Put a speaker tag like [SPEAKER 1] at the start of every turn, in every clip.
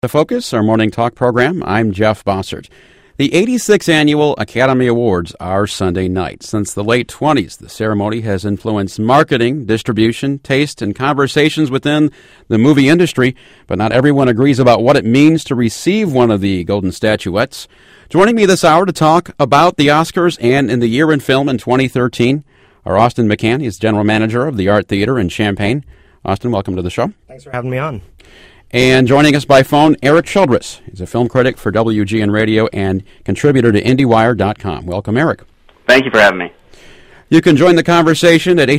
[SPEAKER 1] The Focus, our morning talk program. I'm Jeff Bossert. The 86th Annual Academy Awards are Sunday night. Since the late 20s, the ceremony has influenced marketing, distribution, taste, and conversations within the movie industry, but not everyone agrees about what it means to receive one of the golden statuettes. Joining me this hour to talk about the Oscars and in the year in film in 2013 are Austin McCann. He's General Manager of the Art Theater in Champaign. Austin, welcome to the show.
[SPEAKER 2] Thanks for having me on.
[SPEAKER 1] And joining us by phone, Eric Childress. He's a film critic for WGN Radio and contributor to IndieWire.com. Welcome, Eric.
[SPEAKER 3] Thank you for having me.
[SPEAKER 1] You can join the conversation at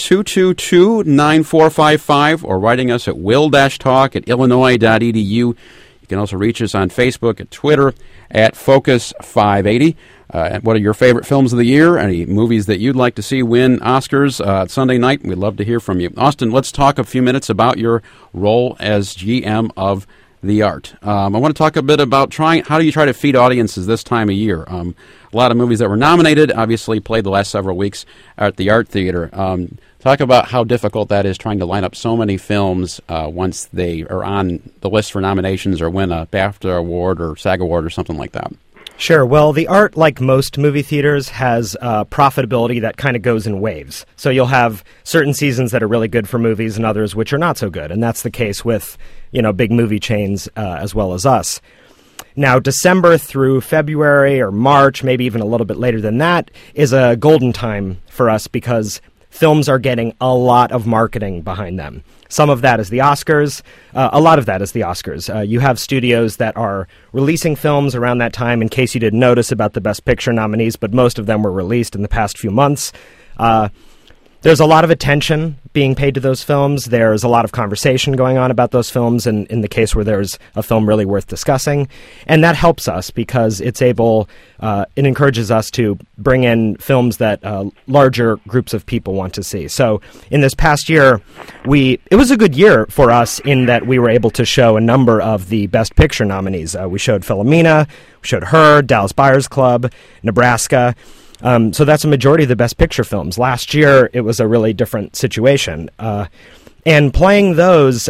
[SPEAKER 1] 800-222-9455 or writing us at will-talk@illinois.edu. You can also reach us on Facebook and Twitter at Focus580. What are your favorite films of the year? Any movies that you'd like to see win Oscars Sunday night? We'd love to hear from you. Austin, let's talk a few minutes about your role as GM of the Art. I want to talk a bit about how do you try to feed audiences this time of year? A lot of movies that were nominated obviously played the last several weeks at the Art Theater. Talk about how difficult that is trying to line up so many films once they are on the list for nominations or win a BAFTA award or SAG award or something like that.
[SPEAKER 2] Sure. Well, the Art, like most movie theaters, has profitability that kind of goes in waves. So you'll have certain seasons that are really good for movies and others which are not so good. And that's the case with, big movie chains as well as us. Now, December through February or March, maybe even a little bit later than that, is a golden time for us because films are getting a lot of marketing behind them. Some of that is the Oscars. A lot of that is the Oscars. You have studios that are releasing films around that time, in case you didn't notice about the Best Picture nominees, but most of them were released in the past few months. There's a lot of attention being paid to those films. There's a lot of conversation going on about those films in the case where there's a film really worth discussing. And that helps us because it encourages us to bring in films that larger groups of people want to see. So in this past year, it was a good year for us in that we were able to show a number of the Best Picture nominees. We showed Philomena, we showed Her, Dallas Buyers Club, Nebraska. So that's a majority of the Best Picture films. Last year, it was a really different situation. And playing those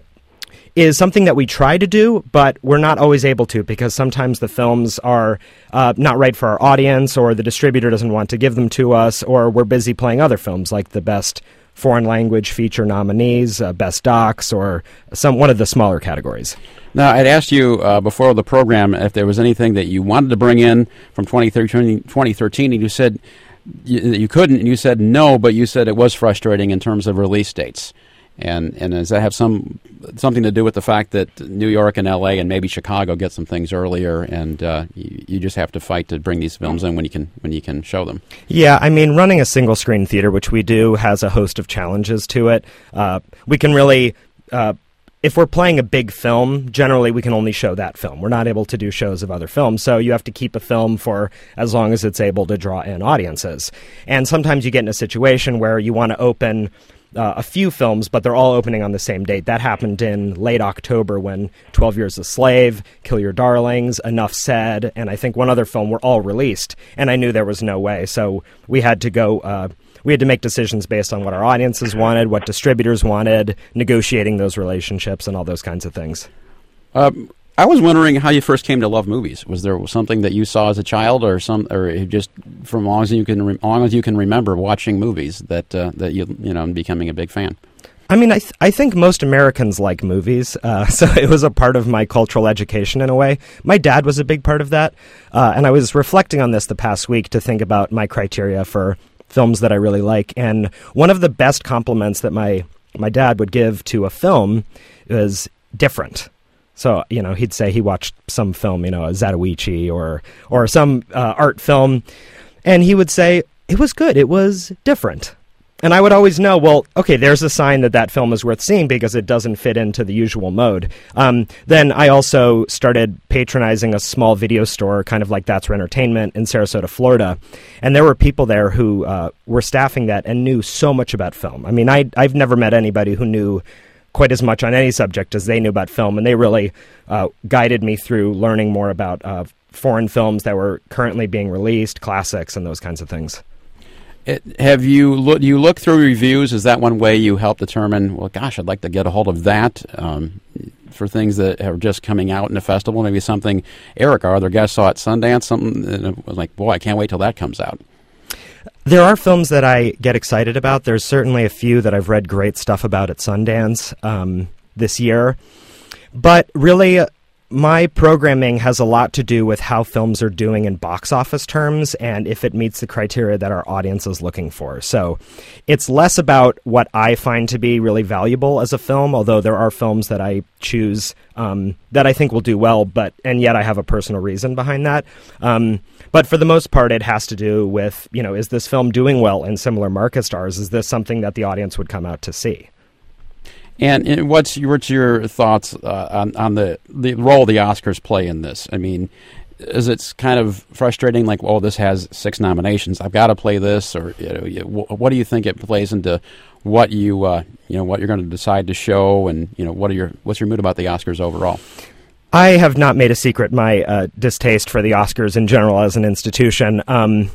[SPEAKER 2] is something that we try to do, but we're not always able to because sometimes the films are not right for our audience, or the distributor doesn't want to give them to us, or we're busy playing other films like the Best Foreign Language Feature nominees, Best Docs, or one of the smaller categories.
[SPEAKER 1] Now, I'd asked you before the program if there was anything that you wanted to bring in from 2013, and you said you couldn't, and you said no, but you said it was frustrating in terms of release dates. And does that have something to do with the fact that New York and L.A. and maybe Chicago get some things earlier, and you just have to fight to bring these films in when you can show them? Yeah,
[SPEAKER 2] I mean, running a single-screen theater, which we do, has a host of challenges to it. We can really... if we're playing a big film, generally we can only show that film. We're not able to do shows of other films, so you have to keep a film for as long as it's able to draw in audiences. And sometimes you get in a situation where you want to open a few films, but they're all opening on the same date. That happened in late October when 12 Years a Slave, Kill Your Darlings, Enough Said, and I think one other film were all released, and I knew there was no way. So we had to go... We had to make decisions based on what our audiences wanted, what distributors wanted, negotiating those relationships, and all those kinds of things.
[SPEAKER 1] I was wondering how you first came to love movies. Was there something that you saw as a child, or just from long as you can remember watching movies that you becoming a big fan?
[SPEAKER 2] I mean, I think most Americans like movies, so it was a part of my cultural education in a way. My dad was a big part of that, and I was reflecting on this the past week to think about my criteria for films that I really like. And one of the best compliments that my dad would give to a film is different. So, he'd say he watched some film, a Zatoichi or some art film, and he would say, it was good, it was different. And I would always know, well, okay, there's a sign that film is worth seeing because it doesn't fit into the usual mode. Then I also started patronizing a small video store, kind of like That's for Entertainment, in Sarasota, Florida. And there were people there who were staffing that and knew so much about film. I mean, I've never met anybody who knew quite as much on any subject as they knew about film, and they really guided me through learning more about foreign films that were currently being released, classics, and those kinds of things.
[SPEAKER 1] Have you you look through reviews? Is that one way you help determine? Well, gosh, I'd like to get a hold of that for things that are just coming out in the festival. Maybe something Eric, our other guest, saw at Sundance. Something that was like, boy, I can't wait till that comes out.
[SPEAKER 2] There are films that I get excited about. There's certainly a few that I've read great stuff about at Sundance this year. But really, my programming has a lot to do with how films are doing in box office terms and if it meets the criteria that our audience is looking for. So it's less about what I find to be really valuable as a film, although there are films that I choose that I think will do well, and yet I have a personal reason behind that. But for the most part, it has to do with, is this film doing well in similar market stars? Is this something that the audience would come out to see?
[SPEAKER 1] And what's your thoughts on the role the Oscars play in this? I mean, is it kind of frustrating, like, well, this has 6 nominations, I've got to play this, or what do you think it plays into what you what you're going to decide to show, and what's your mood about the Oscars overall?
[SPEAKER 2] I have not made a secret my distaste for the Oscars in general as an institution.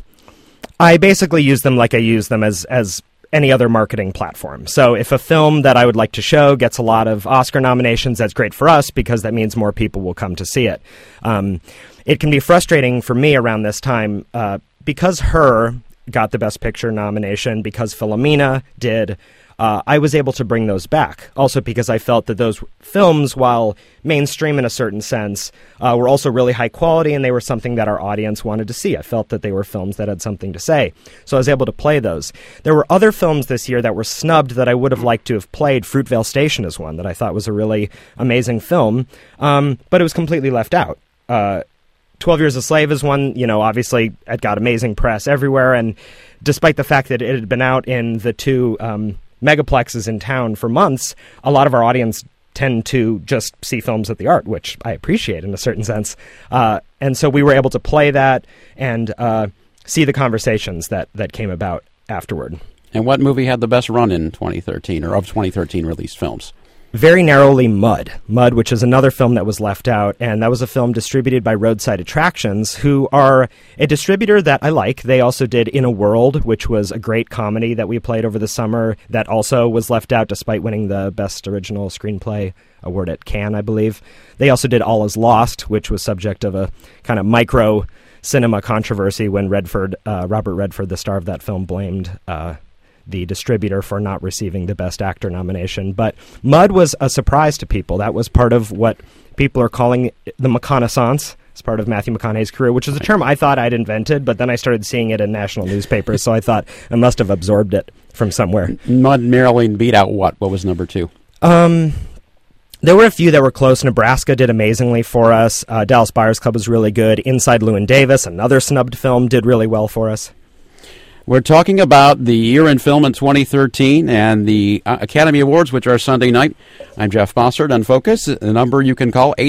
[SPEAKER 2] I basically use them like I use them as any other marketing platform. So if a film that I would like to show gets a lot of Oscar nominations, that's great for us because that means more people will come to see it. It can be frustrating for me around this time because Her got the Best Picture nomination, because Philomena did. I was able to bring those back. Also because I felt that those films, while mainstream in a certain sense, were also really high quality and they were something that our audience wanted to see. I felt that they were films that had something to say. So I was able to play those. There were other films this year that were snubbed that I would have liked to have played. Fruitvale Station is one that I thought was a really amazing film, but it was completely left out. 12 Years a Slave is one, obviously it got amazing press everywhere, and despite the fact that it had been out in the 2 megaplexes in town for months, a lot of our audience tend to just see films at the Art, which I appreciate in a certain sense. And so we were able to play that and see the conversations that came about afterward.
[SPEAKER 1] And what movie had the best run in 2013, or of 2013 released films?
[SPEAKER 2] Very narrowly, Mud, which is another film that was left out, and that was a film distributed by Roadside Attractions, who are a distributor that I like. They also did In a World, which was a great comedy that we played over the summer that also was left out despite winning the Best Original Screenplay award at Cannes, I believe. They also did All Is Lost, which was subject of a kind of micro cinema controversy when Robert Redford, the star of that film, blamed the distributor for not receiving the Best Actor nomination. But Mud was a surprise to people. That was part of what people are calling the McConaissance. It's part of Matthew McConaughey's career, which is a term I thought I'd invented, but then I started seeing it in national newspapers, so I thought I must have absorbed it from somewhere.
[SPEAKER 1] Mud narrowly beat out what? What was number 2?
[SPEAKER 2] There were a few that were close. Nebraska did amazingly for us. Dallas Buyers Club was really good. Inside Llewyn Davis, another snubbed film, did really well for us.
[SPEAKER 1] We're talking about the year in film in 2013 and the Academy Awards, which are Sunday night. I'm Jeff Bossert on Focus. The number you can call,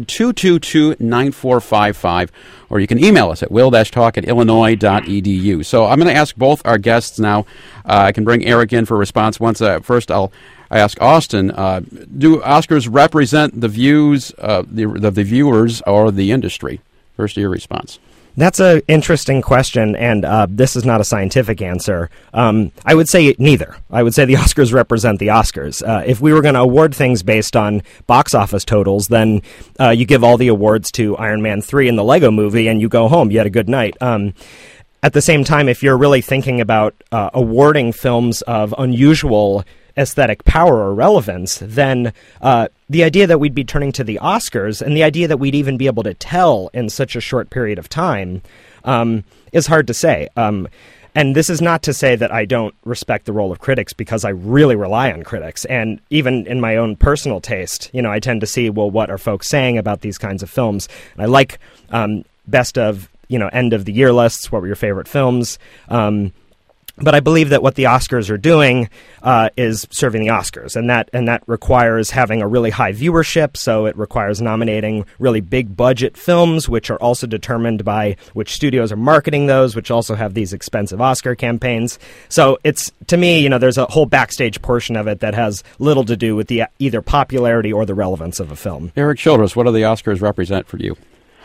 [SPEAKER 1] 800-222-9455, or you can email us at will-talk@illinois.edu. So I'm going to ask both our guests now. I can bring Eric in for a response once. First, I ask Austin, do Oscars represent the views of the viewers or the industry? First, your response.
[SPEAKER 2] That's an interesting question, and this is not a scientific answer. I would say neither. I would say the Oscars represent the Oscars. If we were going to award things based on box office totals, then you give all the awards to Iron Man 3 and the Lego Movie, and you go home. You had a good night. At the same time, if you're really thinking about awarding films of unusual aesthetic power or relevance, then the idea that we'd be turning to the Oscars and the idea that we'd even be able to tell in such a short period of time is hard to say. And this is not to say that I don't respect the role of critics, because I really rely on critics. And even in my own personal taste, I tend to see, well, what are folks saying about these kinds of films? And I like best of, end of the year lists. What were your favorite films? But I believe that what the Oscars are doing is serving the Oscars, and that requires having a really high viewership. So it requires nominating really big budget films, which are also determined by which studios are marketing those, which also have these expensive Oscar campaigns. So it's, to me, there's a whole backstage portion of it that has little to do with the either popularity or the relevance of a film.
[SPEAKER 1] Eric Childress, what do the Oscars represent for you?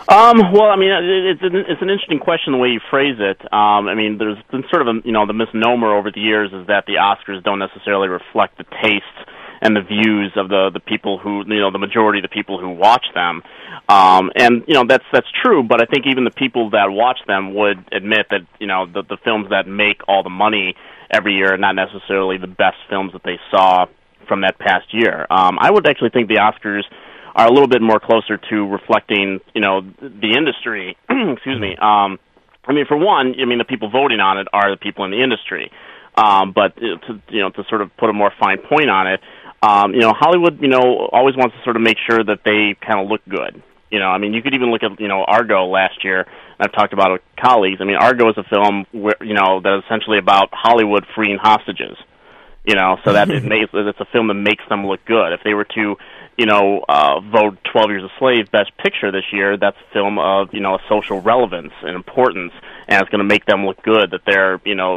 [SPEAKER 3] Well, I mean, it's an interesting question the way you phrase it. I mean, there's been sort of the misnomer over the years is that the Oscars don't necessarily reflect the tastes and the views of the people who, the majority of the people who watch them. And that's true, but I think even the people that watch them would admit that the films that make all the money every year are not necessarily the best films that they saw from that past year. I would actually think the Oscars are a little bit more closer to reflecting, the industry. Excuse me. I mean, for one, the people voting on it are the people in the industry. But to sort of put a more fine point on it, Hollywood, always wants to sort of make sure that they kind of look good. I mean, you could even look at, Argo last year. I've talked about it with colleagues. I mean, Argo is a film where, that is essentially about Hollywood freeing hostages. So that it's a film that makes them look good. If they were to, vote 12 Years a Slave Best Picture this year, that's a film of, a social relevance and importance, and it's going to make them look good that they're,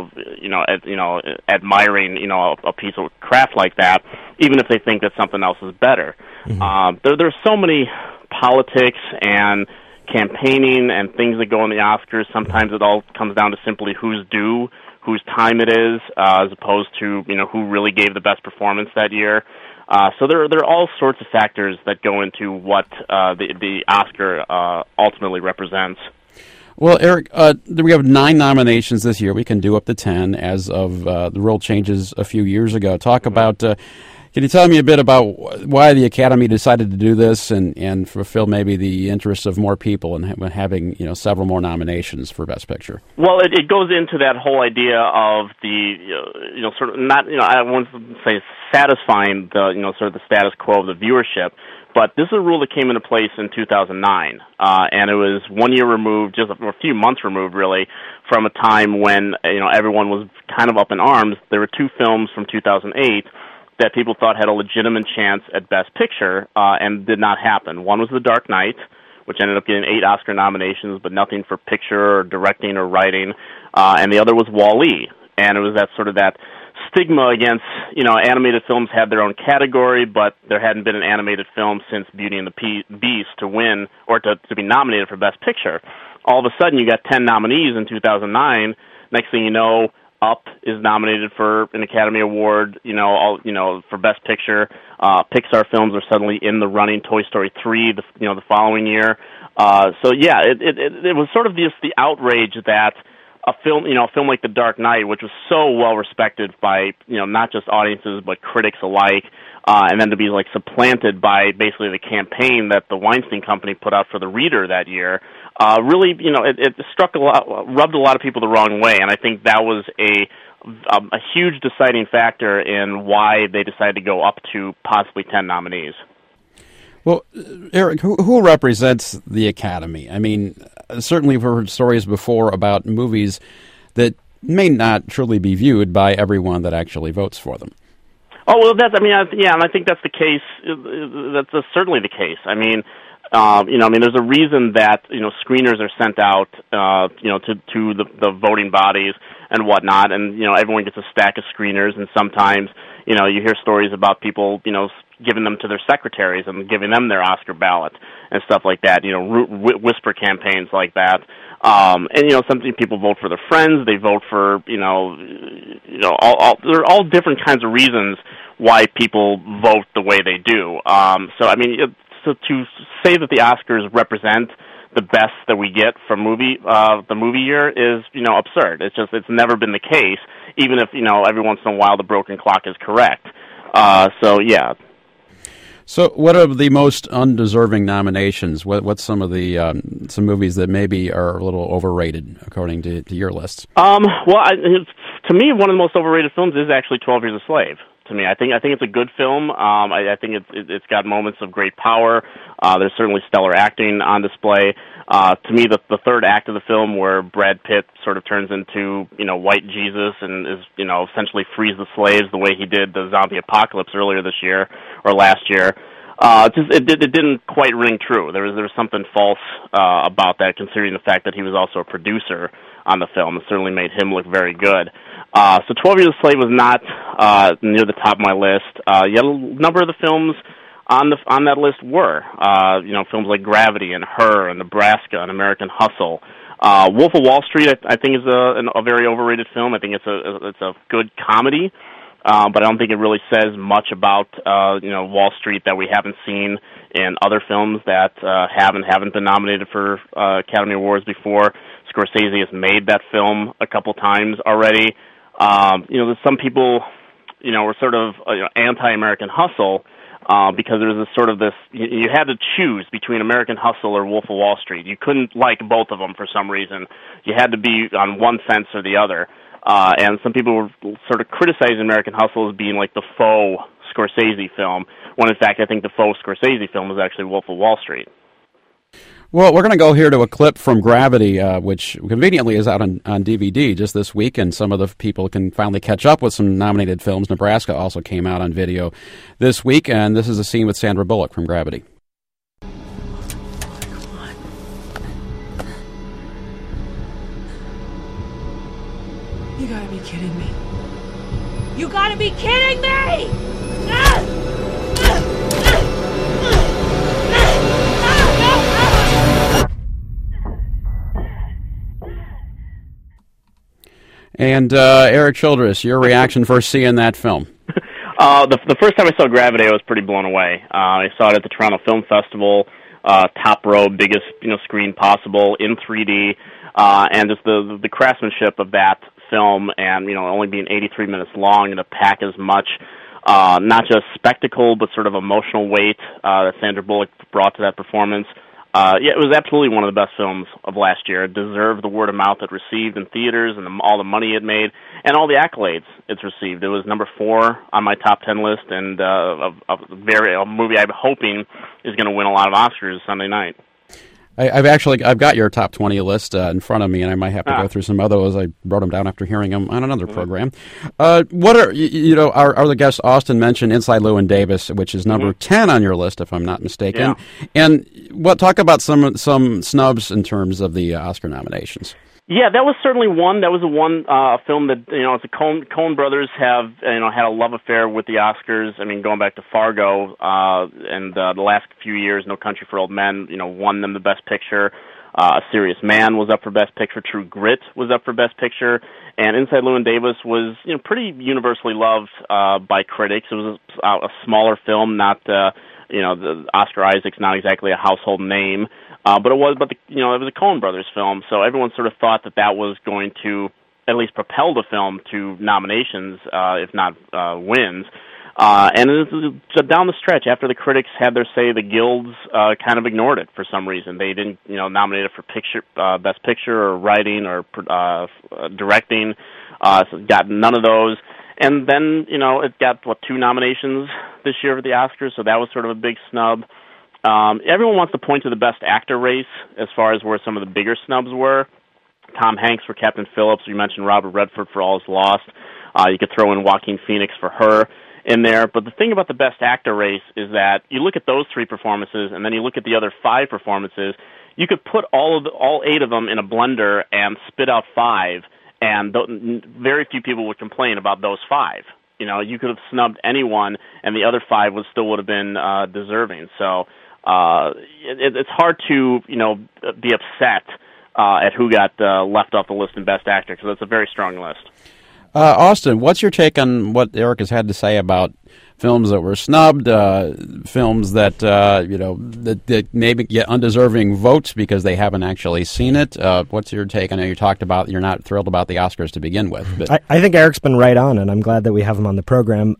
[SPEAKER 3] admiring, a piece of craft like that, even if they think that something else is better. Mm-hmm. There's so many politics and campaigning and things that go in the Oscars. Sometimes it all comes down to simply who's due, whose time it is, as opposed to who really gave the best performance that year. So there are all sorts of factors that go into what the Oscar ultimately represents.
[SPEAKER 1] Well, Eric, we have 9 nominations this year. We can do up to 10 as of the rule changes a few years ago. Talk about. Can you tell me a bit about why the Academy decided to do this and fulfill maybe the interests of more people and having several more nominations for Best Picture?
[SPEAKER 3] Well, it goes into that whole idea of the sort of not I won't say satisfying the sort of the status quo of the viewership, but this is a rule that came into place in 2009, and it was 1 year removed, just a few months removed, really, from a time when everyone was kind of up in arms. There were 2 films from 2008. That people thought had a legitimate chance at Best Picture, and did not happen. One was The Dark Knight, which ended up getting 8 Oscar nominations, but nothing for picture or directing or writing, and the other was Wall-E, and it was that sort of that stigma against, animated films had their own category, but there hadn't been an animated film since Beauty and the Beast to win, or to be nominated for Best Picture. All of a sudden, you got 10 nominees in 2009. Next thing you know, Up is nominated for an Academy Award, for Best Picture. Pixar films are suddenly in the running. Toy Story 3, the following year. It was sort of just the outrage that a film like The Dark Knight, which was so well respected by not just audiences but critics alike, and then to be like supplanted by basically the campaign that the Weinstein Company put out for the Reader that year. Really, it rubbed a lot of people the wrong way, and I think that was a huge deciding factor in why they decided to go up to possibly 10 nominees.
[SPEAKER 1] Well, Eric, who represents the Academy? I mean, certainly we've heard stories before about movies that may not truly be viewed by everyone that actually votes for them.
[SPEAKER 3] Oh, well, and I think that's the case. That's certainly the case. I mean, there's a reason that screeners are sent out, to the voting bodies and whatnot, and everyone gets a stack of screeners, and sometimes you hear stories about people giving them to their secretaries and giving them their Oscar ballot and stuff like that. Whisper campaigns like that. And some people vote for their friends. They vote for there are all different kinds of reasons why people vote the way they do. So to say that the Oscars represent the best that we get from the movie year is absurd. It's never been the case, even if every once in a while the broken clock is correct.
[SPEAKER 1] So what are the most undeserving nominations? What's some of the some movies that maybe are a little overrated according to your list?
[SPEAKER 3] To me, one of the most overrated films is actually 12 Years a Slave. To me, I think it's a good film. I think it's got moments of great power. There's certainly stellar acting on display. To me, the third act of the film, where Brad Pitt sort of turns into white Jesus and is essentially frees the slaves the way he did the zombie apocalypse earlier this year or last year. It didn't quite ring true. There was something false about that, considering the fact that he was also a producer on the film. It certainly made him look very good. So 12 Years a Slave was not near the top of my list. Yet a number of the films on that list were films like Gravity and Her and Nebraska and American Hustle. Wolf of Wall Street, I think, is a very overrated film. I think it's a good comedy, but I don't think it really says much about Wall Street that we haven't seen in other films that haven't been nominated for Academy Awards before. Scorsese has made that film a couple times already. There's some people, were sort of anti-American Hustle. Because there was you had to choose between American Hustle or Wolf of Wall Street. You couldn't like both of them for some reason. You had to be on one fence or the other. And some people were sort of criticizing American Hustle as being like the faux Scorsese film, when in fact I think the faux Scorsese film was actually Wolf of Wall Street.
[SPEAKER 1] Well, we're going to go here to a clip from Gravity, which conveniently is out on DVD just this week, and some of the people can finally catch up with some nominated films. Nebraska also came out on video this week, and this is a scene with Sandra Bullock from Gravity.
[SPEAKER 4] Come on. You gotta be kidding me. You gotta be kidding me!
[SPEAKER 1] And Eric Childress, your reaction first seeing that film?
[SPEAKER 3] The first time I saw Gravity, I was pretty blown away. I saw it at the Toronto Film Festival, top row, biggest screen possible in 3D, and just the craftsmanship of that film, and only being 83 minutes long and to pack as much, not just spectacle but sort of emotional weight that Sandra Bullock brought to that performance. It was absolutely one of the best films of last year. It deserved the word of mouth it received in theaters and all the money it made and all the accolades it's received. It was number 4 on my top 10 list, and a movie I'm hoping is going to win a lot of Oscars Sunday night.
[SPEAKER 1] I've got your top 20 list in front of me, and I might have to go through some of those. I wrote them down after hearing them on another program. What are our other guest Austin mentioned Inside Llewyn Davis, which is number 10 on your list, if I'm not mistaken. Yeah. And talk about some snubs in terms of the Oscar nominations.
[SPEAKER 3] Yeah, that was certainly one. That was a film that the Coen brothers have had a love affair with the Oscars. I mean, going back to Fargo and the last few years, No Country for Old Men, won them the Best Picture. A Serious Man was up for Best Picture. True Grit was up for Best Picture, and Inside Llewyn Davis was pretty universally loved by critics. It was a smaller film, not the Oscar Isaac's not exactly a household name. But it was a Coen Brothers film, so everyone sort of thought that was going to at least propel the film to nominations, if not wins. And down the stretch, after the critics had their say, the guilds kind of ignored it for some reason. They didn't, nominate it for Best Picture or writing or directing. So it got none of those. And then, it got 2 nominations this year for the Oscars, so that was sort of a big snub. Everyone wants to point to the Best Actor race as far as where some of the bigger snubs were. Tom Hanks for Captain Phillips. You mentioned Robert Redford for All Is Lost. You could throw in Joaquin Phoenix for Her in there. But the thing about the Best Actor race is that you look at those 3 performances, and then you look at the other 5 performances. You could put all 8 of them in a blender and spit out 5, and very few people would complain about those 5. You could have snubbed anyone, and the other 5 would have been deserving. So it's hard to be upset at who got left off the list in Best Actor, because it's a very strong list.
[SPEAKER 1] Austin, what's your take on what Eric has had to say about films that were snubbed, films that that maybe get undeserving votes because they haven't actually seen it? What's your take? I know you talked about you're not thrilled about the Oscars to begin with. But
[SPEAKER 2] I think Eric's been right on, and I'm glad that we have him on the program.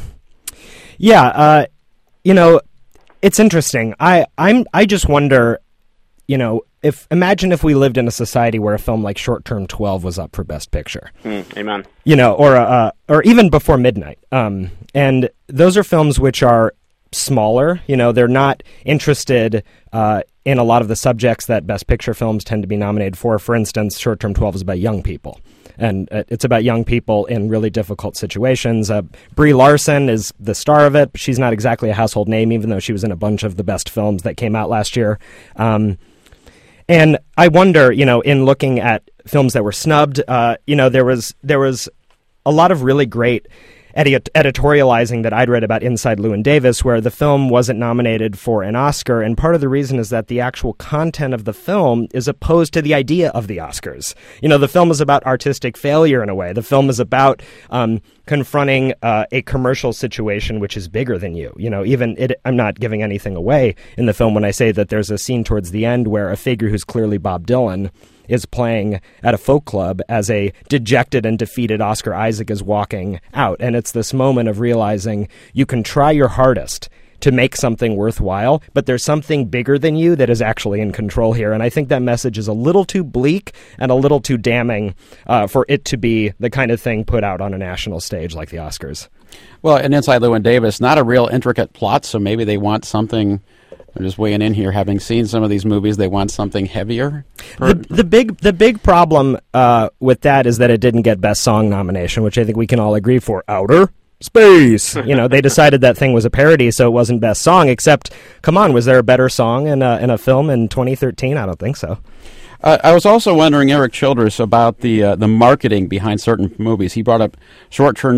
[SPEAKER 2] It's interesting. I just wonder, imagine if we lived in a society where a film like Short Term 12 was up for Best Picture.
[SPEAKER 3] Amen.
[SPEAKER 2] Or even Before Midnight. And those are films which are smaller. They're not interested in a lot of the subjects that Best Picture films tend to be nominated for. For instance, Short Term 12 is about young people. And it's about young people in really difficult situations. Brie Larson is the star of it. She's not exactly a household name, even though she was in a bunch of the best films that came out last year. And I wonder, in looking at films that were snubbed, there was a lot of really great editorializing that I'd read about Inside Llewyn Davis, where the film wasn't nominated for an Oscar, and part of the reason is that the actual content of the film is opposed to the idea of the Oscars. The film is about artistic failure in a way. The film is about confronting a commercial situation which is bigger than you. I'm not giving anything away in the film when I say that there's a scene towards the end where a figure who's clearly Bob Dylan is playing at a folk club as a dejected and defeated Oscar Isaac is walking out. And it's this moment of realizing you can try your hardest to make something worthwhile, but there's something bigger than you that is actually in control here. And I think that message is a little too bleak and a little too damning for it to be the kind of thing put out on a national stage like the Oscars.
[SPEAKER 1] Well, and Inside Llewyn Davis, not a real intricate plot, so maybe they want something. I'm just weighing in here, having seen some of these movies, they want something heavier.
[SPEAKER 2] The big problem with that is that it didn't get Best Song nomination, which I think we can all agree for. Outer Space. They decided that thing was a parody, so it wasn't Best Song. Except, come on, was there a better song in a film in 2013? I don't think so.
[SPEAKER 1] I was also wondering, Eric Childress, about the marketing behind certain movies. He brought up Short Term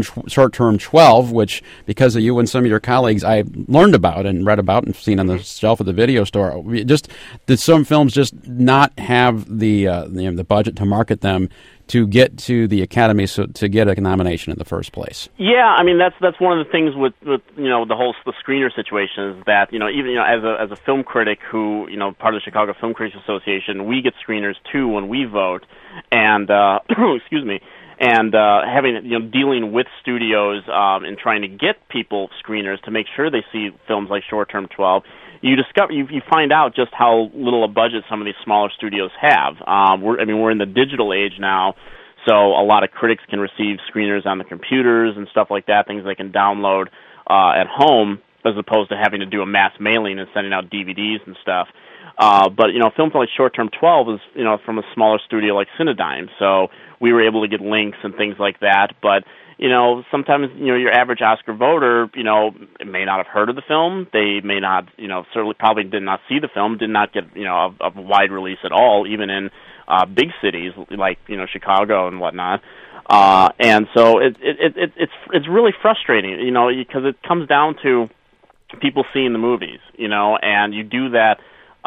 [SPEAKER 1] 12, which, because of you and some of your colleagues, I learned about and read about and seen on the shelf of the video store. Did some films just not have the budget to market them to get to the Academy, so to get a nomination in the first place?
[SPEAKER 3] Yeah, I mean that's one of the things with the screener situation is that even as a film critic who part of the Chicago Film Critics Association, we get screeners too when we vote, and excuse me, and having dealing with studios and trying to get people screeners to make sure they see films like Short Term 12. You find out just how little a budget some of these smaller studios have. We're in the digital age now, so a lot of critics can receive screeners on the computers and stuff like that, things they can download at home, as opposed to having to do a mass mailing and sending out DVDs and stuff. But films like Short Term 12 is from a smaller studio like Cinedigm, so we were able to get links and things like that. But sometimes, your average Oscar voter, may not have heard of the film. They may not, certainly probably did not see the film, did not get, a wide release at all, even in big cities like, Chicago and whatnot. And so it's really frustrating, because it comes down to people seeing the movies, and you do that,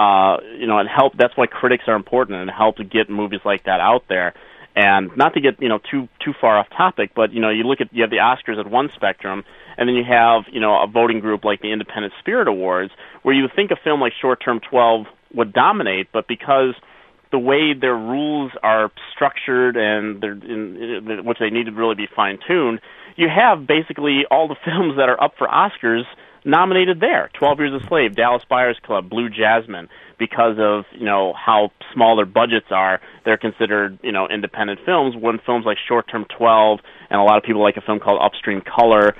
[SPEAKER 3] and help. That's why critics are important, and help to get movies like that out there. And not to get too far off topic, but you have the Oscars at one spectrum, and then you have a voting group like the Independent Spirit Awards, where you would think a film like Short Term 12 would dominate, but because the way their rules are structured and which they need to really be fine tuned, you have basically all the films that are up for Oscars nominated there. 12 Years a Slave, Dallas Buyers Club, Blue Jasmine. Because of how small their budgets are, they're considered independent films. When films like Short Term 12 and a lot of people like a film called Upstream Color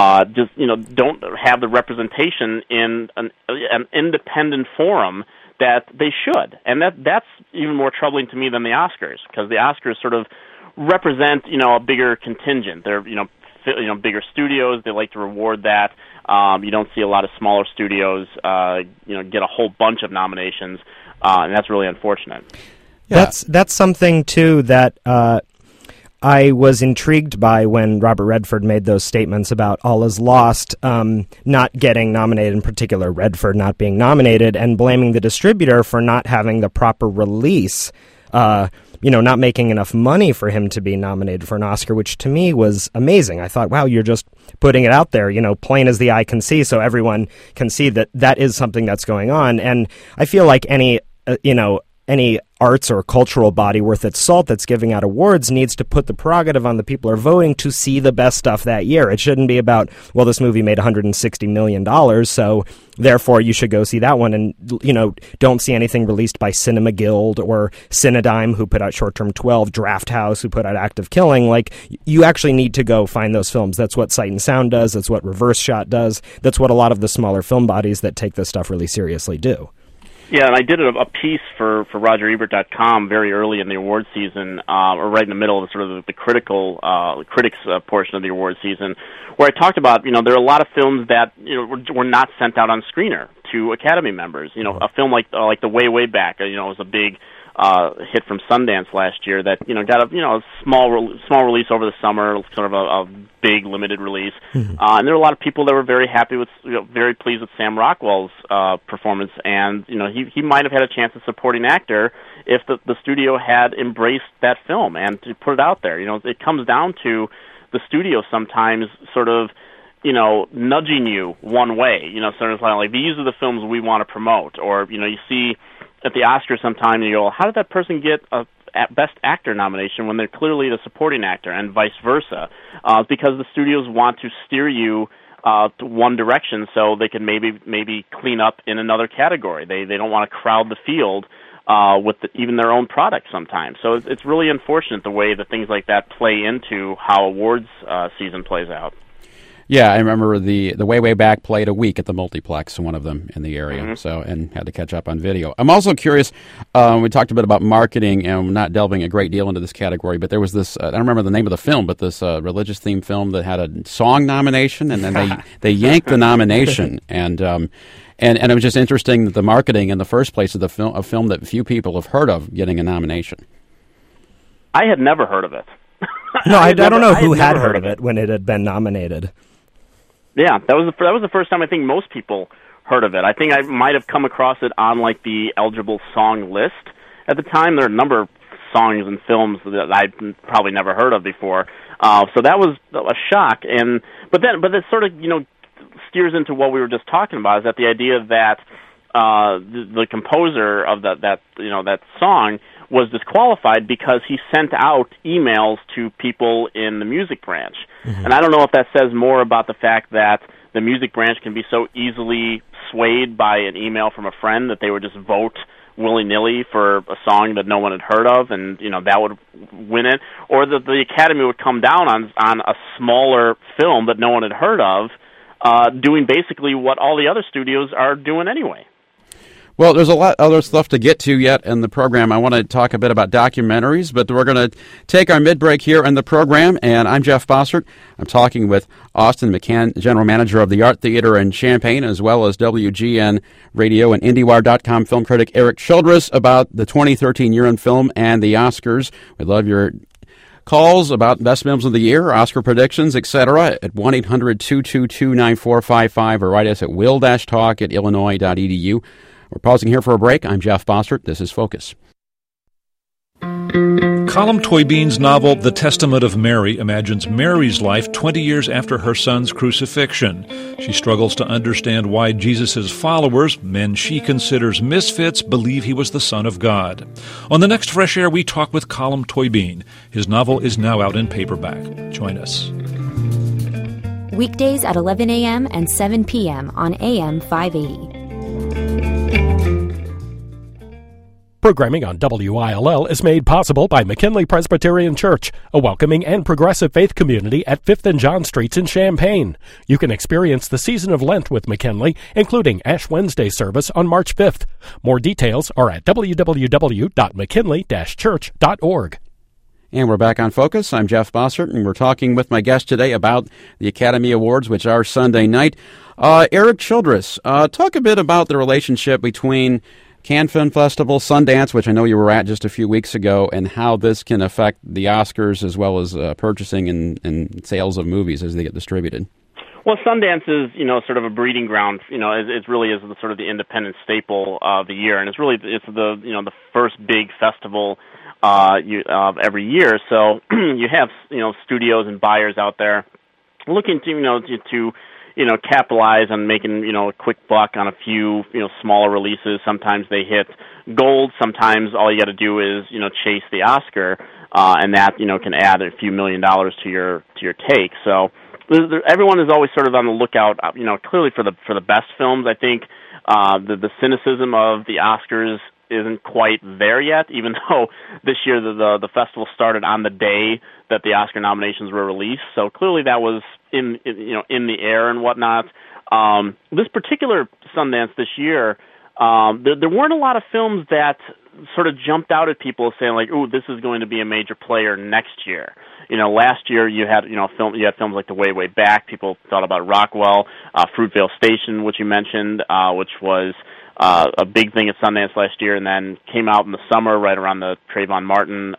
[SPEAKER 3] don't have the representation in an independent forum that they should, and that's even more troubling to me than the Oscars, because the Oscars sort of represent a bigger contingent. They're bigger studios. They like to reward that. You don't see a lot of smaller studios, get a whole bunch of nominations, and that's really unfortunate.
[SPEAKER 2] Yeah. That's something too that I was intrigued by when Robert Redford made those statements about All Is Lost not getting nominated, in particular Redford not being nominated, and blaming the distributor for not having the proper release. Not making enough money for him to be nominated for an Oscar, which to me was amazing. I thought, wow, you're just putting it out there, plain as the eye can see, so everyone can see that that is something that's going on. And I feel like any arts or cultural body worth its salt that's giving out awards needs to put the prerogative on the people who are voting to see the best stuff that year. It shouldn't be about, well, this movie made $160 million, so therefore you should go see that one, and don't see anything released by Cinema Guild or Cinedigm, who put out Short Term 12, Draft House, who put out Act of Killing. Like, you actually need to go find those films. That's what Sight and Sound does. That's what Reverse Shot does. That's what a lot of the smaller film bodies that take this stuff really seriously do.
[SPEAKER 3] Yeah, and I did a piece for RogerEbert.com very early in the award season, or right in the middle of the critics portion of the award season, where I talked about there are a lot of films that were not sent out on screener to Academy members. A film like The Way Way Back, was a big hit from Sundance last year that got a small release over the summer, sort of a big limited release. And there were a lot of people that were very happy with, very pleased with Sam Rockwell's performance, and he might have had a chance as supporting actor if the studio had embraced that film and to put it out there. It comes down to the studio sometimes sort of nudging you one way, sort of like these are the films we want to promote, or you see at the Oscars sometime you go, how did that person get a Best Actor nomination when they're clearly the supporting actor, and vice versa? Because the studios want to steer you to one direction so they can maybe clean up in another category. They don't want to crowd the field with even their own product sometimes. So it's really unfortunate the way that things like that play into how awards season plays out.
[SPEAKER 1] Yeah, I remember the way back played a week at the multiplex, one of them in the area, and had to catch up on video. I'm also curious, we talked a bit about marketing, and I'm not delving a great deal into this category, but there was this, I don't remember the name of the film, but this religious-themed film that had a song nomination, and then they yanked the nomination, and it was just interesting that the marketing in the first place of the film, a film that few people have heard of, getting a nomination.
[SPEAKER 3] I had never heard of it.
[SPEAKER 2] No, I don't know who had heard of it when it had been nominated.
[SPEAKER 3] Yeah, that was the first time I think most people heard of it. I think I might have come across it on like the eligible song list at the time. There are a number of songs and films that I'd probably never heard of before. So that was a shock. But it sort of steers into what we were just talking about, is that the idea that the composer of that song was disqualified because he sent out emails to people in the music branch. And I don't know if that says more about the fact that the music branch can be so easily swayed by an email from a friend that they would just vote willy-nilly for a song that no one had heard of, and that would win it, or that the Academy would come down on a smaller film that no one had heard of, doing basically what all the other studios are doing anyway.
[SPEAKER 1] Well, there's a lot other stuff to get to yet in the program. I want to talk a bit about documentaries, but we're going to take our mid-break here in the program, and I'm Jeff Bossert. I'm talking with Austin McCann, General Manager of the Art Theater in Champaign, as well as WGN Radio and IndieWire.com film critic Eric Childress about the 2013 year in film and the Oscars. We'd love your calls about best films of the year, Oscar predictions, etc. at 1-800-222-9455 or write us at will-talk@illinois.edu. We're pausing here for a break. I'm Jeff Bossert. This is Focus.
[SPEAKER 5] Colm Toybeen's novel The Testament of Mary imagines Mary's life 20 years after her son's crucifixion. She struggles to understand why Jesus' followers, men she considers misfits, believe he was the Son of God. On the next Fresh Air, we talk with Colm Toybeen. His novel is now out in paperback. Join us.
[SPEAKER 6] Weekdays at 11 a.m. and 7 p.m. on AM 580.
[SPEAKER 7] Programming on WILL is made possible by McKinley Presbyterian Church, a welcoming and progressive faith community at 5th and John Streets in Champaign. You can experience the season of Lent with McKinley, including Ash Wednesday service on March 5th. More details are at www.mckinley-church.org.
[SPEAKER 1] And we're back on Focus. I'm Jeff Bossert, and we're talking with my guest today about the Academy Awards, which are Sunday night. Eric Childress, talk a bit about the relationship between Cannes Film Festival, Sundance, which I know you were at just a few weeks ago, and how this can affect the Oscars as well as purchasing and sales of movies as they get distributed.
[SPEAKER 3] Well, Sundance is, sort of a breeding ground. It really is sort of the independent staple of the year, and it's the first big festival of every year. So you have studios and buyers out there looking to capitalize on making, a quick buck on a few, smaller releases. Sometimes they hit gold. Sometimes all you got to do is, chase the Oscar, and that, can add a few $1 million to your take. So everyone is always sort of on the lookout, clearly for the best films. I think the cynicism of the Oscars isn't quite there yet, even though this year the festival started on the day that the Oscar nominations were released. So clearly that was in the air and whatnot. This particular Sundance this year, there weren't a lot of films that sort of jumped out at people saying like, "Ooh, this is going to be a major player next year." Last year you had films like The Way Back. People thought about Rockwell, Fruitvale Station, which you mentioned, which was a big thing at Sundance last year, and then came out in the summer right around the Trayvon Martin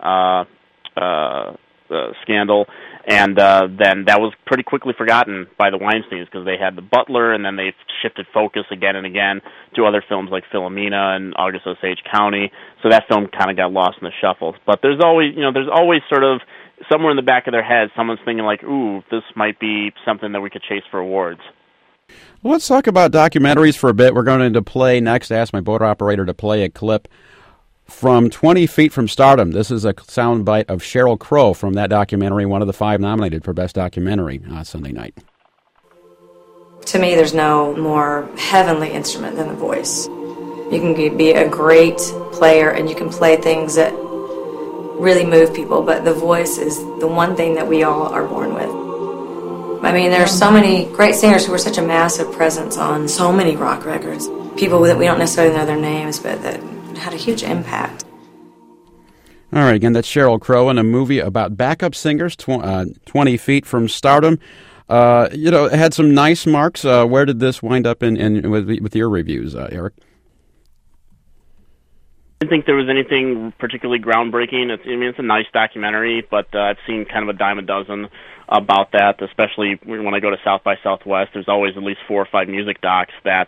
[SPEAKER 3] scandal, and then that was pretty quickly forgotten by the Weinsteins because they had The Butler, and then they shifted focus again and again to other films like Philomena and August Osage County. So that film kind of got lost in the shuffle. But there's always sort of somewhere in the back of their head, someone's thinking like, "Ooh, this might be something that we could chase for awards."
[SPEAKER 1] Well, let's talk about documentaries for a bit. We're going to play next. Ask my boat operator to play a clip from 20 Feet from Stardom. This is a soundbite of Sheryl Crow from that documentary, one of the 5 nominated for Best Documentary Sunday night.
[SPEAKER 8] To me, there's no more heavenly instrument than the voice. You can be a great player and you can play things that really move people, but the voice is the one thing that we all are born with. I mean, there's so many great singers who were such a massive presence on so many rock records. People that we don't necessarily know their names, but that had a huge impact.
[SPEAKER 1] All right, again, that's Sheryl Crow in a movie about backup singers, 20 Feet from Stardom. It had some nice marks. Where did this wind up in with your reviews, Eric?
[SPEAKER 3] I didn't think there was anything particularly groundbreaking. It's a nice documentary, but I've seen kind of a dime a dozen about that, especially when I go to South by Southwest. There's always at least 4 or 5 music docs that,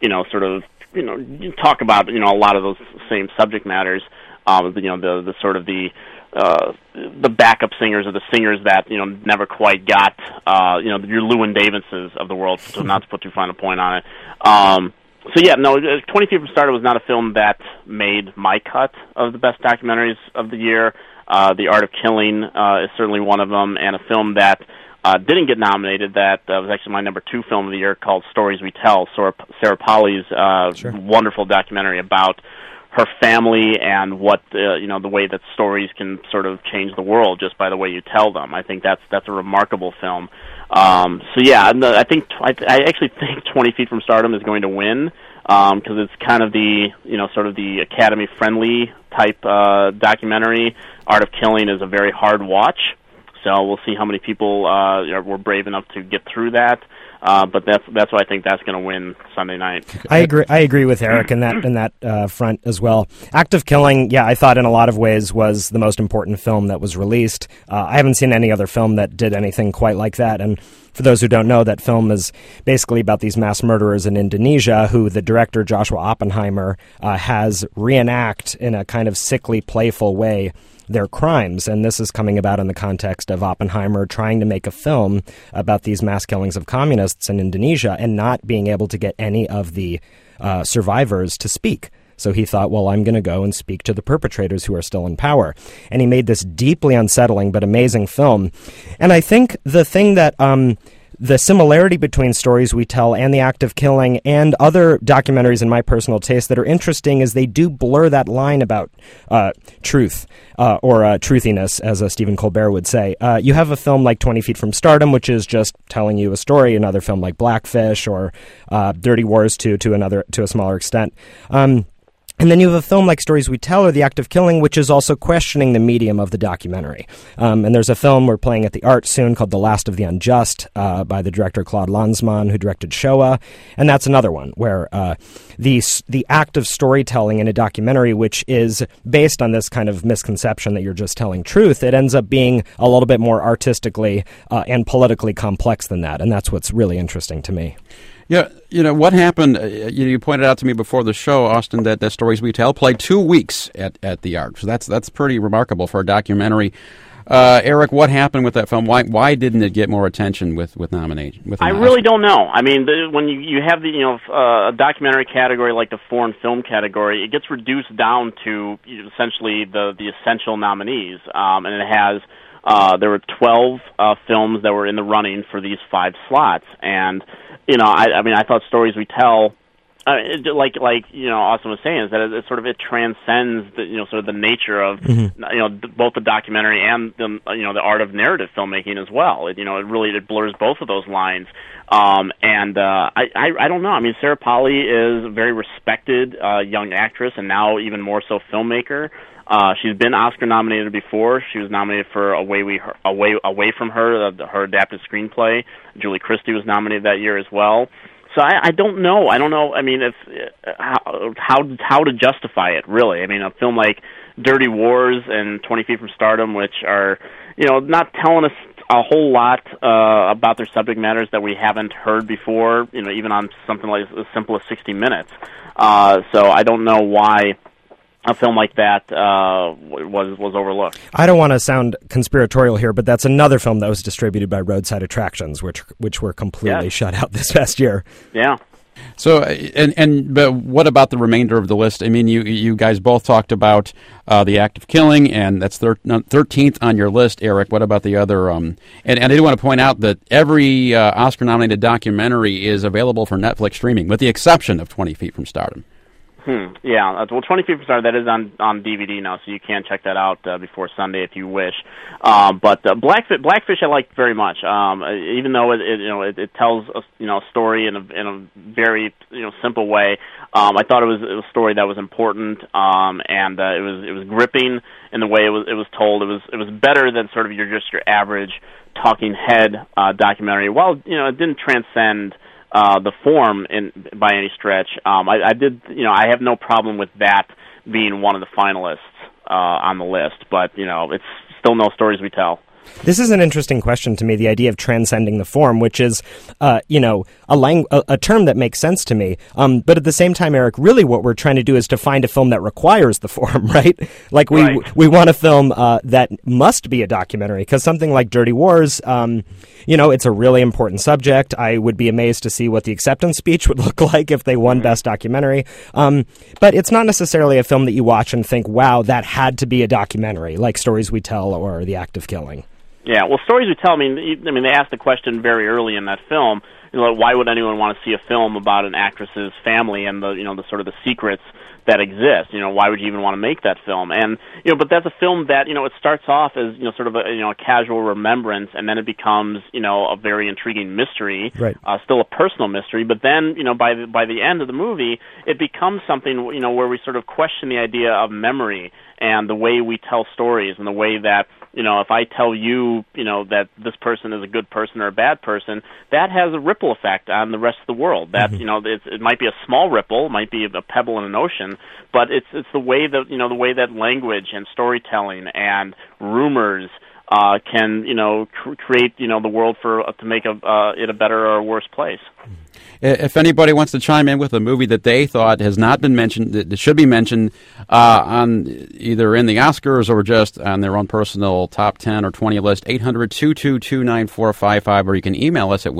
[SPEAKER 3] talk about, a lot of those same subject matters. The sort of the backup singers or the singers that, never quite got, your Llewyn Davises of the world, so not to put too fine a point on it. 20 Feet from Stardom was not a film that made my cut of the best documentaries of the year. The Art of Killing is certainly one of them, and a film that didn't get nominated that was actually my number 2 film of the year called Stories We Tell, Sarah Polley's wonderful documentary about her family and what, the way that stories can sort of change the world just by the way you tell them. I think that's a remarkable film. I actually think 20 Feet from Stardom is going to win because it's kind of the, sort of the Academy-friendly type documentary. Art of Killing is a very hard watch, so we'll see how many people were brave enough to get through that. But that's why I think that's going to win Sunday night.
[SPEAKER 2] I agree with Eric in that front as well. Act of Killing, I thought in a lot of ways was the most important film that was released. I haven't seen any other film that did anything quite like that. And for those who don't know, that film is basically about these mass murderers in Indonesia who the director Joshua Oppenheimer has reenact in a kind of sickly, playful way their crimes, and this is coming about in the context of Oppenheimer trying to make a film about these mass killings of communists in Indonesia and not being able to get any of the survivors to speak. So he thought, well, I'm going to go and speak to the perpetrators who are still in power. And he made this deeply unsettling but amazing film. And I think the thing that the similarity between Stories We Tell and The Act of Killing and other documentaries in my personal taste that are interesting is they do blur that line about truth or truthiness, as Stephen Colbert would say. You have a film like 20 Feet from Stardom, which is just telling you a story, another film like Blackfish or Dirty Wars to a smaller extent. And then you have a film like Stories We Tell or The Act of Killing, which is also questioning the medium of the documentary. And there's a film we're playing at the Art soon called The Last of the Unjust by the director Claude Lanzmann, who directed Shoah. And that's another one where the act of storytelling in a documentary, which is based on this kind of misconception that you're just telling truth, it ends up being a little bit more artistically and politically complex than that. And that's what's really interesting to me.
[SPEAKER 1] Yeah, what happened, you pointed out to me before the show, Austin, that Stories We Tell played 2 weeks at the Art. So that's pretty remarkable for a documentary. Eric, what happened with that film? Why didn't it get more attention with nomination?
[SPEAKER 3] I really don't know. I mean, when you have the a documentary category like the foreign film category, it gets reduced down to essentially the essential nominees, and it has there were 12 films that were in the running for these 5 slots, and I thought Stories We Tell, like Austin was saying, is that it transcends sort of the nature of both the documentary and the art of narrative filmmaking as well. It blurs both of those lines. I don't know. I mean, Sarah Polley is a very respected young actress, and now even more so filmmaker. She's been Oscar nominated before. She was nominated for Away from Her, her adapted screenplay. Julie Christie was nominated that year as well. So I don't know. I don't know. I mean, if how to justify it, really. I mean, a film like Dirty Wars and 20 Feet from Stardom, which are, not telling us a whole lot about their subject matters that we haven't heard before, even on something like as simple as 60 Minutes. So I don't know why a film like that was overlooked.
[SPEAKER 2] I don't want to sound conspiratorial here, but that's another film that was distributed by Roadside Attractions, which were completely shut out this past year.
[SPEAKER 3] Yeah.
[SPEAKER 1] So, but what about the remainder of the list? I mean, you guys both talked about The Act of Killing, and that's 13th on your list, Eric. What about the other? And I do want to point out that every Oscar-nominated documentary is available for Netflix streaming, with the exception of 20 Feet from Stardom.
[SPEAKER 3] Yeah, well, 20 Feet from Stardom, that is on DVD now, so you can check that out before Sunday if you wish. But Blackfish I like very much, even though it tells a story in a very simple way. I thought it was a story that was important, and it was gripping in the way it was told. It was better than sort of your average talking head documentary. While it didn't transcend the form by any stretch. I have no problem with that being one of the finalists on the list, but it's still No Stories We Tell.
[SPEAKER 2] This is an interesting question to me, the idea of transcending the form, which is, a term that makes sense to me. But at the same time, Eric, really what we're trying to do is to find a film that requires the form, right? Like we want a film that must be a documentary, because something like Dirty Wars, it's a really important subject. I would be amazed to see what the acceptance speech would look like if they won Best Documentary. But it's not necessarily a film that you watch and think, wow, that had to be a documentary, like Stories We Tell or The Act of Killing.
[SPEAKER 3] Yeah, well, Stories We Tell, I mean, they asked the question very early in that film, why would anyone want to see a film about an actress's family and the sort of the secrets that exist? Why would you even want to make that film? And, but that's a film that, it starts off as, sort of a casual remembrance, and then it becomes, a very intriguing mystery,
[SPEAKER 2] right.
[SPEAKER 3] Still a personal mystery, but then, by the end of the movie, it becomes something, where we sort of question the idea of memory and the way we tell stories and the way that, if I tell you, that this person is a good person or a bad person, that has a ripple effect on the rest of the world. That, it might be a small ripple, it might be a pebble in an ocean, but it's the way that, the way that language and storytelling and rumors can, create, the world to make it a better or a worse place.
[SPEAKER 1] If anybody wants to chime in with a movie that they thought has not been mentioned, that should be mentioned on either in the Oscars or just on their own personal top 10 or 20 list, 800-222-9455, or you can email us at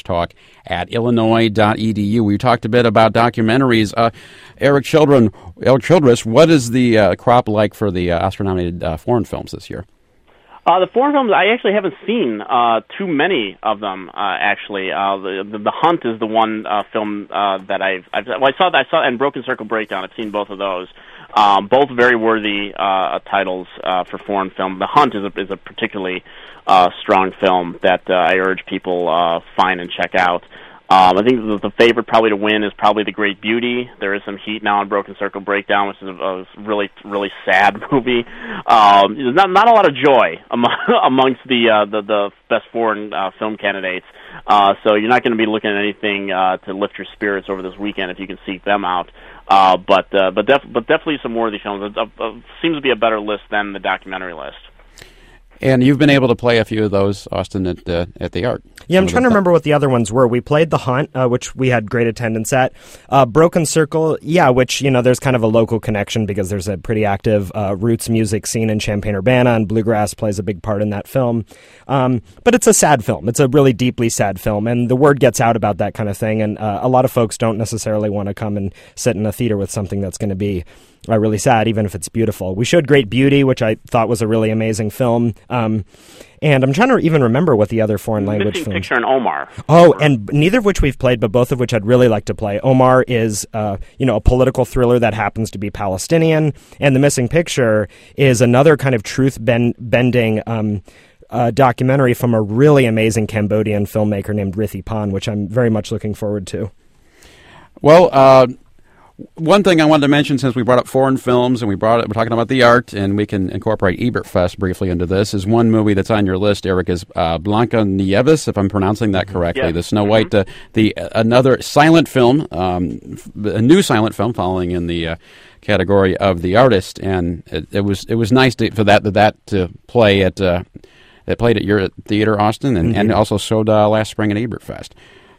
[SPEAKER 1] will-talk@illinois.edu. We talked a bit about documentaries. Eric Childress, what is the crop like for the Oscar-nominated foreign films this year?
[SPEAKER 3] The foreign films, I actually haven't seen too many of them. Actually, the Hunt is the one film that I saw, and Broken Circle Breakdown. I've seen both of those. Both very worthy titles for foreign film. The Hunt is a particularly strong film that I urge people find and check out. I think the favorite probably to win is probably The Great Beauty. There is some heat now on Broken Circle Breakdown, which is a really, really sad movie. There's not a lot of joy amongst the best foreign film candidates. So you're not going to be looking at anything to lift your spirits over this weekend if you can seek them out. But definitely some worthy films. It seems to be a better list than the documentary list.
[SPEAKER 1] And you've been able to play a few of those, Austin, at the Art.
[SPEAKER 2] Yeah, I'm trying to remember what the other ones were. We played The Hunt, which we had great attendance at. Broken Circle, which, there's kind of a local connection because there's a pretty active roots music scene in Champaign-Urbana, and bluegrass plays a big part in that film. But it's a sad film. It's a really deeply sad film, and the word gets out about that kind of thing, and a lot of folks don't necessarily want to come and sit in a theater with something that's going to be really sad, even if it's beautiful. We showed Great Beauty, which I thought was a really amazing film. And I'm trying to even remember what the other foreign language
[SPEAKER 3] Missing
[SPEAKER 2] films.
[SPEAKER 3] Picture and Omar.
[SPEAKER 2] Oh, and neither of which we've played, but both of which I'd really like to play. Omar is, a political thriller that happens to be Palestinian, and The Missing Picture is another kind of truth-bending documentary from a really amazing Cambodian filmmaker named Rithi Pan, which I'm very much looking forward to.
[SPEAKER 1] Well, One thing I wanted to mention, since we brought up foreign films and we're talking about the art, and we can incorporate Ebertfest briefly into this, is one movie that's on your list, Eric, is Blanca Nieves, if I'm pronouncing that correctly,
[SPEAKER 3] yeah.
[SPEAKER 1] the Snow White, another silent film, a new silent film, falling in the category of the artist, and it was nice for that to play at that played at your theater, Austin, and also showed last spring at Ebertfest.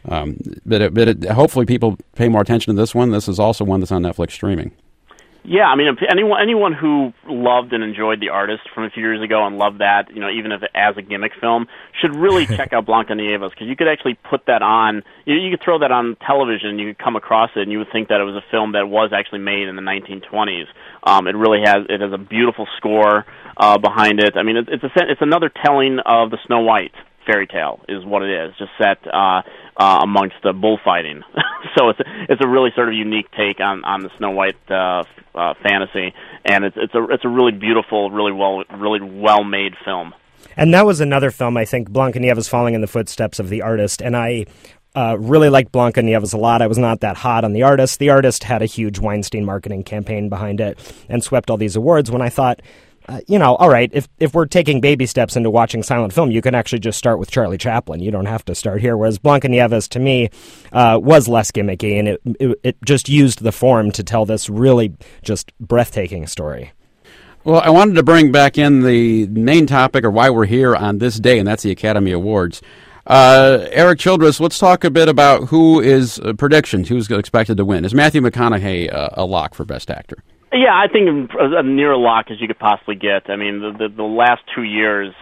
[SPEAKER 1] But hopefully people pay more attention to this one. This is also one that's on Netflix streaming.
[SPEAKER 3] Yeah, I mean, if anyone who loved and enjoyed The Artist from a few years ago and loved that, even if as a gimmick film, should really check out Blanca Nieves, because you could actually put that on. You could throw that on television, you could come across it, and you would think that it was a film that was actually made in the 1920s. It really has a beautiful score behind it. I mean, it's another telling of the Snow White fairy tale is what it is, just set amongst the bullfighting. So it's a really sort of unique take on the Snow White fantasy, and it's a really beautiful, really well made film.
[SPEAKER 2] And that was another film, I think, Blanca Nieves following in the footsteps of The Artist, and I really liked Blanca Nieves a lot. I was not that hot on The Artist. The Artist had a huge Weinstein marketing campaign behind it and swept all these awards when I thought, all right, if we're taking baby steps into watching silent film, you can actually just start with Charlie Chaplin. You don't have to start here. Whereas Blanca Nieves, to me, was less gimmicky, and it just used the form to tell this really just breathtaking story.
[SPEAKER 1] Well, I wanted to bring back in the main topic, or why we're here on this day, and that's the Academy Awards. Eric Childress, let's talk a bit about who is predictions, who's expected to win. Is Matthew McConaughey a lock for Best Actor?
[SPEAKER 3] Yeah, I think a near lock as you could possibly get. I mean, the last 2 years,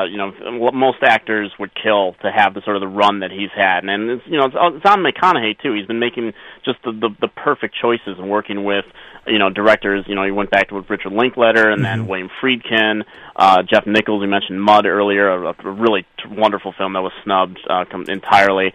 [SPEAKER 3] most actors would kill to have the sort of the run that he's had, and it's on McConaughey too. He's been making just the perfect choices and working with directors. He went back to with Richard Linklater and then William Friedkin, Jeff Nichols. We mentioned Mud earlier, a really wonderful film that was snubbed entirely,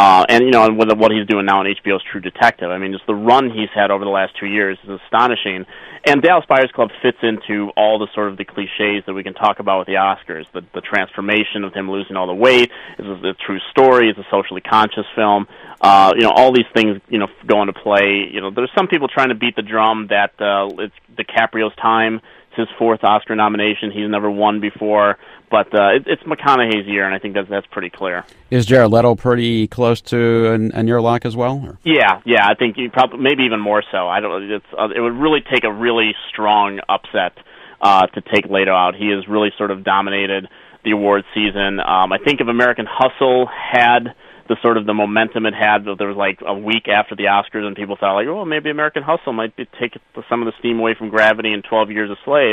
[SPEAKER 3] and with what he's doing now on HBO's True Detective. I mean, just the run he's had over the last 2 years is astonishing. And Dallas Buyers Club fits into all the sort of the cliches that we can talk about with the Oscars. The transformation of him losing all the weight is a true story. It's a socially conscious film. All these things, go into play. There's some people trying to beat the drum that it's DiCaprio's time. It's his fourth Oscar nomination. He's never won before. But it's McConaughey's year, and I think that's pretty clear. Is Jared Leto pretty close to an your lock as well? Or? Yeah. I think he probably maybe even more so. I don't. It would really take a really strong upset to take Leto out. He has really sort of dominated the awards season. I think if American Hustle had the sort of the momentum it had, there was like a week after the Oscars, and people thought maybe American Hustle might take some of the steam away from Gravity and 12 Years a Slave.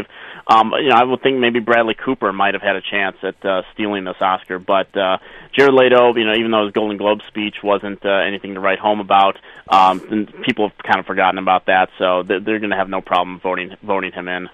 [SPEAKER 3] I would think maybe Bradley Cooper might have had a chance at stealing this Oscar, but Jared Leto, even though his Golden Globe speech wasn't anything to write home about, people have kind of forgotten about that, so they're going to have no problem voting him in.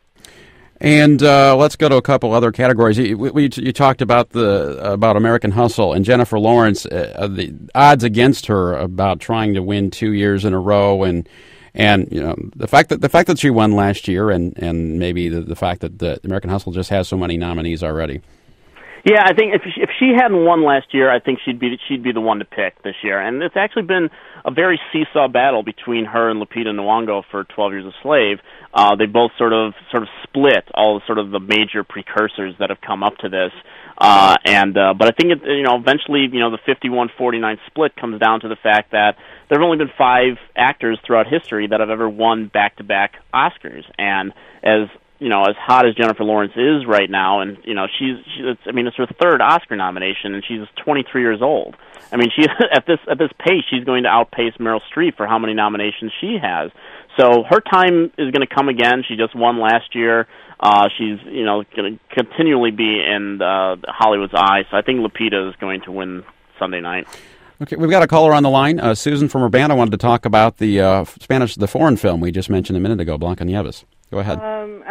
[SPEAKER 3] And let's go to a couple other categories. You talked about about American Hustle and Jennifer Lawrence. The odds against her about trying to win 2 years in a row, and the fact that she won last year, and maybe the fact that American Hustle just has so many nominees already. Yeah, I think if she hadn't won last year, I think she'd be the one to pick this year. And it's actually been a very seesaw battle between her and Lupita Nyong'o for 12 Years a Slave. They both sort of split all the sort of the major precursors that have come up to this. But I think eventually the 51-49 split comes down to the fact that there have only been 5 actors throughout history that have ever won back-to-back Oscars, and as hot as Jennifer Lawrence is right now, and it's her third Oscar nomination, and she's 23 years old. I mean, she at this pace, she's going to outpace Meryl Streep for how many nominations she has. So her time is going to come again. She just won last year. She's going to continually be in Hollywood's eye. So I think Lupita is going to win Sunday night. Okay, we've got a caller on the line. Susan from Urbana wanted to talk about the foreign film we just mentioned a minute ago, Blanca Nieves. Go ahead.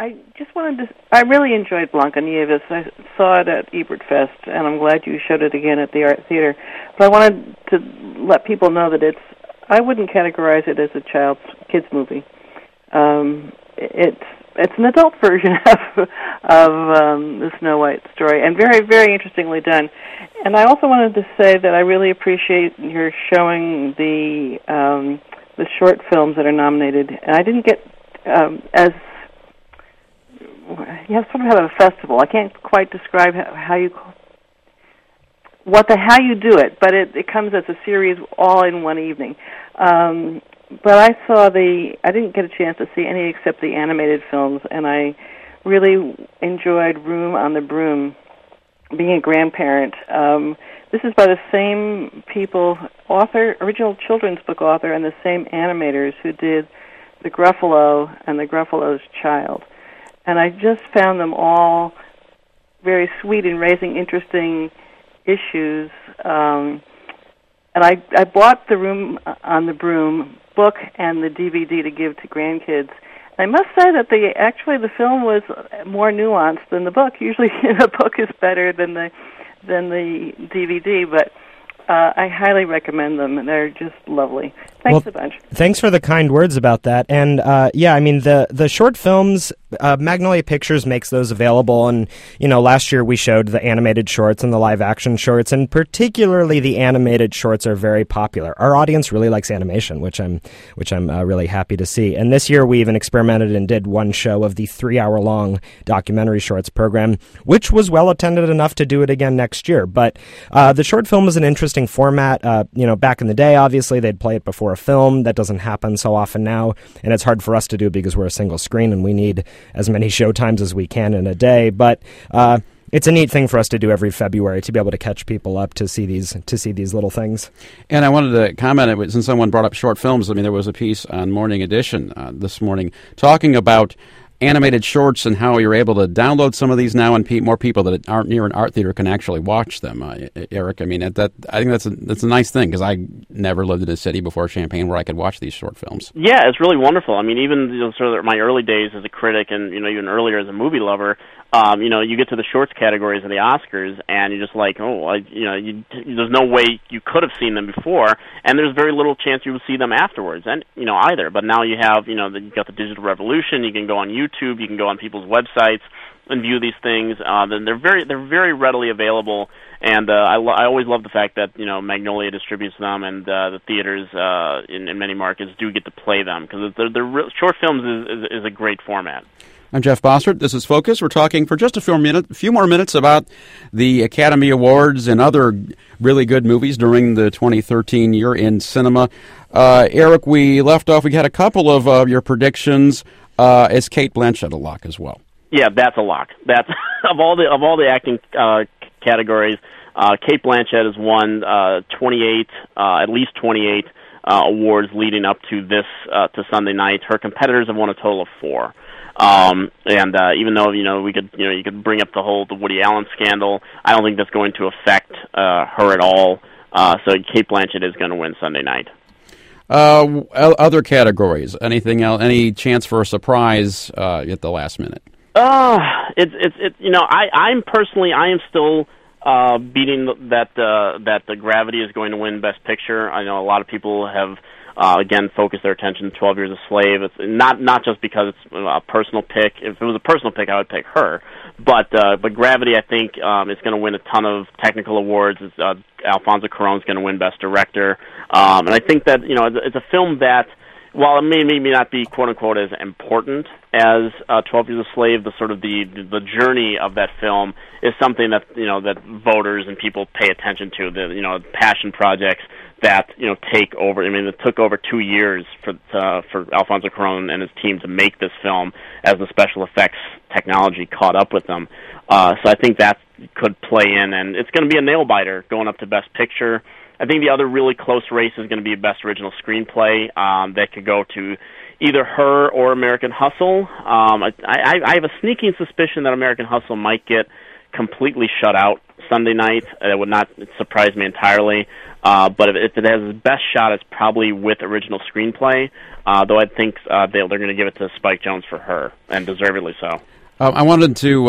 [SPEAKER 9] I really enjoyed Blanca Nieves. I saw it at Ebertfest, and I'm glad you showed it again at the Art Theater. But I wanted to let people know that I wouldn't categorize it as a kids movie. It's an adult version of the Snow White story, and very, very interestingly done. And I also wanted to say that I really appreciate your showing the the short films that are nominated, and I didn't get as you have sort of have a festival. I can't quite describe how you do it, but it comes as a series all in one evening. But I didn't get a chance to see any except the animated films, and I really enjoyed Room on the Broom. Being a grandparent, this is by the same people, original children's book author, and the same animators who did The Gruffalo and The Gruffalo's Child. And I just found them all very sweet in raising interesting issues. And I bought the Room on the Broom book and the DVD to give to grandkids. I must say that the film was more nuanced than the book. Usually the book is better than the DVD, but I highly recommend them, and they're just lovely. Thanks a bunch.
[SPEAKER 2] Thanks for the kind words about that. And yeah, I mean, the short films, Magnolia Pictures makes those available. And, you know, last year we showed the animated shorts and the live action shorts, and particularly the animated shorts are very popular. Our audience really likes animation, which I'm really happy to see. And this year we even experimented and did one show of the 3-hour-long documentary shorts program, which was well attended enough to do it again next year. But the short film is an interesting format. You know, back in the day, obviously, they'd play it before a film. That doesn't happen so often now, and it's hard for us to do because we're a single screen and we need as many show times as we can in a day. But it's a neat thing for us to do every February, to be able to catch people up to see these little things. And I wanted to comment, since someone brought up short films, I mean, there was a piece on Morning Edition this morning talking about animated shorts and how you're able to download some of these now, and more people that aren't near an art theater can actually watch them. Eric, I mean, I think that's a nice thing, because I never lived in a city before Champaign where I could watch these short films.
[SPEAKER 3] Yeah, it's really wonderful. I mean, even sort of my early days as a critic, and even earlier as a movie lover, you get to the shorts categories of the Oscars, and you're just like, there's no way you could have seen them before, and there's very little chance you will see them afterwards, and either. But now you have, you've got the digital revolution. You can go on YouTube, you can go on people's websites and view these things. Then they're very readily available, and I always love the fact that Magnolia distributes them, and the theaters in many markets do get to play them, because short films is a great format. I'm Jeff Bossert. This is Focus. We're talking for just a few more minutes about the Academy Awards and other really good movies during the 2013 year in cinema. Eric, we left off. We had a couple of your predictions. Is Cate Blanchett a lock as well? Yeah, that's a lock. That's of all the acting categories. Cate Blanchett has won 28, at least 28 awards leading up to this to Sunday night. Her competitors have won a total of 4. Even though we could you could bring up the Woody Allen scandal, I don't think that's going to affect her at all. So Cate Blanchett is going to win Sunday night. Other categories, anything else? Any chance for a surprise at the last minute? I'm personally I am still beating that the Gravity is going to win Best Picture. I know a lot of people have. Again, focus their attention 12 Years a Slave. It's not just because it's a personal pick. If it was a personal pick, I would pick her. But Gravity, I think, is going to win a ton of technical awards. Alfonso Cuarón's going to win Best Director. And I think that, it's a film that, while it may not be, quote-unquote, as important as 12 Years a Slave, the sort of the journey of that film is something that, that voters and people pay attention to, the passion projects that take over. I mean, it took over 2 years for Alfonso Cuarón and his team to make this film, as the special effects technology caught up with them. So I think that could play in, and it's going to be a nail biter going up to Best Picture. I think the other really close race is going to be Best Original Screenplay. That could go to either her or American Hustle. I have a sneaking suspicion that American Hustle might get completely shut out Sunday night. That would not surprise me entirely. But if it has its best shot, it's probably with Original Screenplay, though I think they're going to give it to Spike Jonze for her, and deservedly so. I wanted to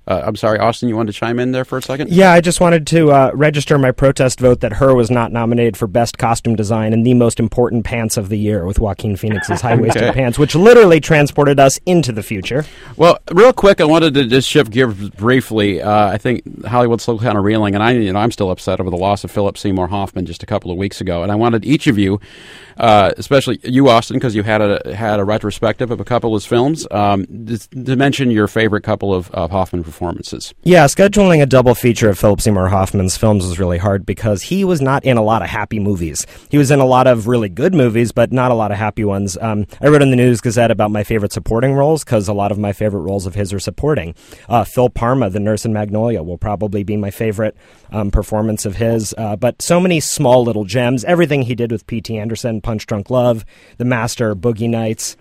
[SPEAKER 1] I'm sorry, Austin, you wanted to chime in there for a second?
[SPEAKER 2] Yeah, I just wanted to register my protest vote that Her was not nominated for Best Costume Design in the most important pants of the year with Joaquin Phoenix's high-waisted pants, which literally transported us into the future.
[SPEAKER 1] Well, real quick, I wanted to just shift gears briefly. I think Hollywood's still kind of reeling, and I'm still upset over the loss of Philip Seymour Hoffman just a couple of weeks ago. And I wanted each of you, especially you, Austin, because you had a retrospective of a couple of his films, to mention your favorite couple of Hoffman performances.
[SPEAKER 2] Yeah, scheduling a double feature of Philip Seymour Hoffman's films was really hard because he was not in a lot of happy movies. He was in a lot of really good movies, but not a lot of happy ones. I wrote in the News Gazette about my favorite supporting roles because a lot of my favorite roles of his are supporting. Phil Parma, the nurse in Magnolia, will probably be my favorite performance of his. But so many small little gems. Everything he did with P.T. Anderson, Punch Drunk Love, The Master, Boogie Nights.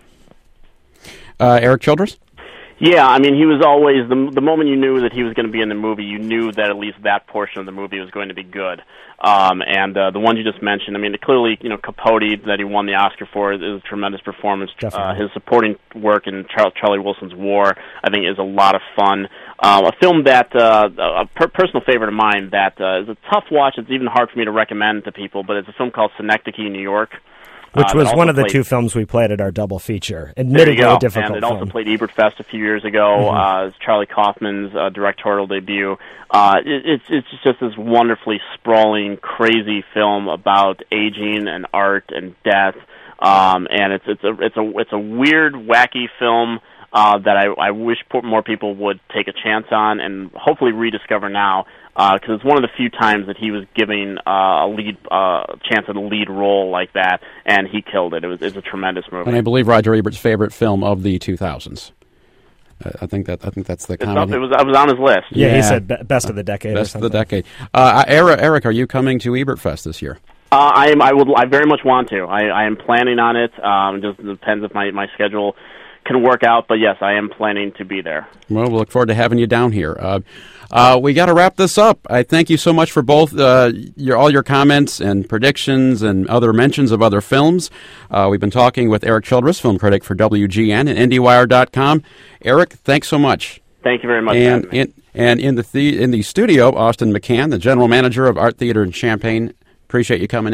[SPEAKER 1] Eric Childress?
[SPEAKER 3] Yeah, I mean, he was always, the moment you knew that he was going to be in the movie, you knew that at least that portion of the movie was going to be good. And the ones you just mentioned, I mean, clearly, Capote, that he won the Oscar for, is a tremendous performance. His supporting work in Charlie Wilson's War, I think, is a lot of fun. A film that, a personal favorite of mine that is a tough watch. It's even hard for me to recommend to people, but it's a film called Synecdoche, New York.
[SPEAKER 2] Which was one of the two films we played at our double feature. Admittedly a difficult
[SPEAKER 3] film. And it
[SPEAKER 2] film.
[SPEAKER 3] also played Ebert Fest a few years ago. It's Charlie Kaufman's directorial debut. It's just this wonderfully sprawling, crazy film about aging and art and death. And it's a weird, wacky film that I wish more people would take a chance on and hopefully rediscover now. Because it's one of the few times that he was giving a lead chance at a lead role like that, and he killed it. It's a tremendous movie.
[SPEAKER 1] And I believe Roger Ebert's favorite film of the 2000s. I think that's the comment.
[SPEAKER 3] I was on his list.
[SPEAKER 2] Yeah, he said best of the decade.
[SPEAKER 1] Best of the decade. Eric, are you coming to Ebert Fest this year?
[SPEAKER 3] I very much want to. I am planning on it. It just depends if my schedule can work out, but yes, I am planning to be there.
[SPEAKER 1] Well, we'll look forward to having you down here. We got to wrap this up. I thank you so much for both all your comments and predictions and other mentions of other films. We've been talking with Eric Childress, film critic for WGN and IndieWire.com. Eric, thanks so much.
[SPEAKER 3] Thank you very much.
[SPEAKER 1] And in the studio, Austin McCann, the general manager of Art Theater in Champaign. Appreciate you coming in.